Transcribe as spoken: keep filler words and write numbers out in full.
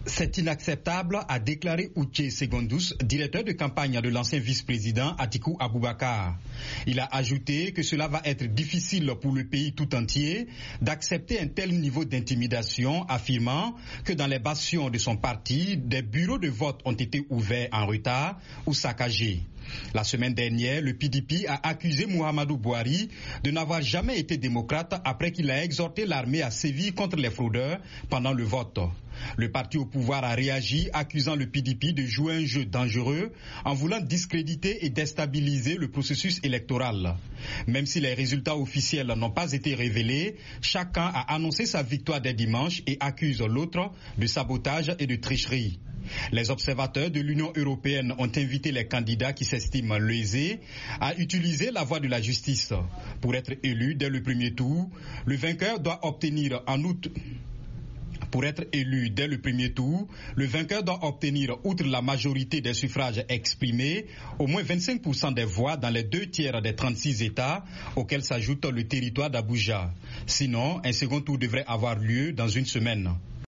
C'est inacceptable, a déclaré Uche Segondus, directeur de campagne de l'ancien vice-président Atiku Abubakar. Il a ajouté que cela va être difficile pour le pays tout entier d'accepter un tel niveau d'intimidation, affirmant que dans les bastions de son parti, des bureaux de vote ont été ouverts en retard ou saccagés. La semaine dernière, le P D P a accusé Muhammadu Buhari de n'avoir jamais été démocrate après qu'il a exhorté l'armée à sévir contre les fraudeurs pendant le vote. Le parti au pouvoir a réagi, accusant le P D P de jouer un jeu dangereux en voulant discréditer et déstabiliser le processus électoral. Même si les résultats officiels n'ont pas été révélés, chacun a annoncé sa victoire dès dimanche et accuse l'autre de sabotage et de tricherie. Les observateurs de l'Union européenne ont invité les candidats qui s'estiment lésés à utiliser la voie de la justice. Pour être élu dès le premier tour, le vainqueur doit obtenir en août... Pour être élu dès le premier tour, le vainqueur doit obtenir, outre la majorité des suffrages exprimés, au moins vingt-cinq pour cent des voix dans les deux tiers des trente-six États auxquels s'ajoute le territoire d'Abuja. Sinon, un second tour devrait avoir lieu dans une semaine.